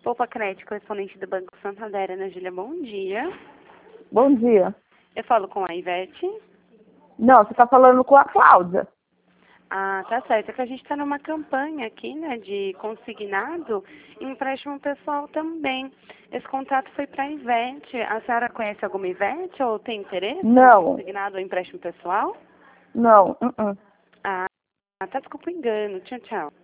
Poupa Crédito, correspondente do Banco Santander, Ana Júlia, bom dia. Bom dia. Eu falo com a Ivete. Não, você está falando com a Cláudia. Ah, tá certo. É que a gente está numa campanha aqui, né, de consignado e empréstimo pessoal também. Esse contato foi para a Ivete. A senhora conhece alguma Ivete ou tem interesse Não. no consignado ou empréstimo pessoal? Não. Ah, tá, desculpa o engano. Tchau, tchau.